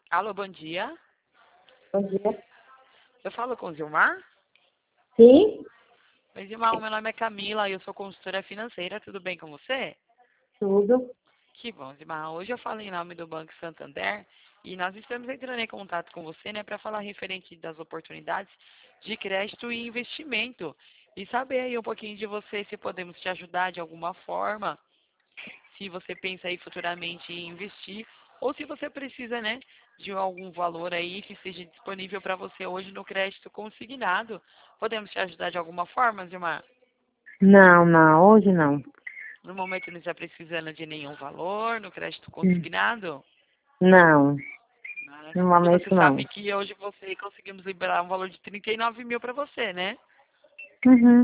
Alô, bom dia. Bom dia. Eu falo com o Zilmar? Sim, Oi, Zilmar, meu nome é Camila e eu sou consultora financeira. Tudo bem com você? tudo. Que bom, Zilmar. Hoje eu falo em nome do Banco Santander e nós estamos entrando em contato com você, né, para falar referente das oportunidades de crédito e investimento. E saber aí um pouquinho de você, se podemos te ajudar de alguma forma, se você pensa aí futuramente em investir, ou se você precisa, né, de algum valor aí que esteja disponível para você hoje no crédito consignado. Podemos te ajudar de alguma forma, Zilmar? Não, não, hoje não. No momento não está precisando de nenhum valor no crédito Hum. consignado? Não, Ah, no e você momento sabe não. que hoje você conseguimos liberar um valor de 39 mil para você, né? Uhum.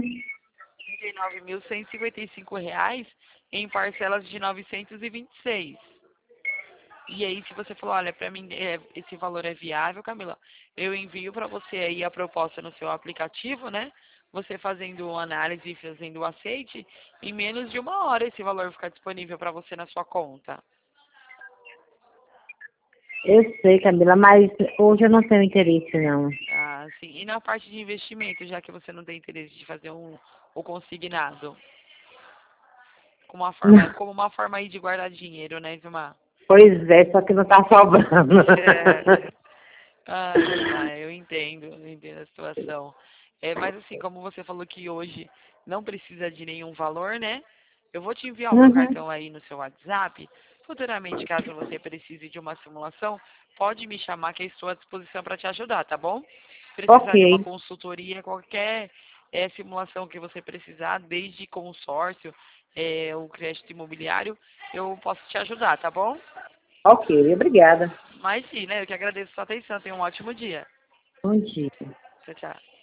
39.155 reais em parcelas de 926. E aí, se você falou, olha, para mim esse valor é viável, Camila, eu envio para você aí a proposta no seu aplicativo, né? Você fazendo uma análise e fazendo o aceite, em menos de uma hora esse valor fica disponível para você na sua conta. Eu sei, Camila, mas hoje eu não tenho interesse, não. Ah, sim. E na parte de investimento, já que você não tem interesse de fazer o consignado, como uma forma aí de guardar dinheiro, né, Vilmar? Pois é, só que não tá sobrando. É. Ai, Vilmar, eu entendo a situação. É, mas assim, como você falou que hoje não precisa de nenhum valor, né? Eu vou te enviar o meu Uhum. cartão aí no seu WhatsApp. Futuramente, caso você precise de uma simulação, pode me chamar que eu estou à disposição para te ajudar, tá bom? Ok, Precisar de uma consultoria, qualquer simulação que você precisar, desde consórcio, o crédito imobiliário, eu posso te ajudar, tá bom? ok, obrigada. Mas sim, né? Eu que agradeço a sua atenção. Tenha um ótimo dia. Bom dia. Tchau, tchau.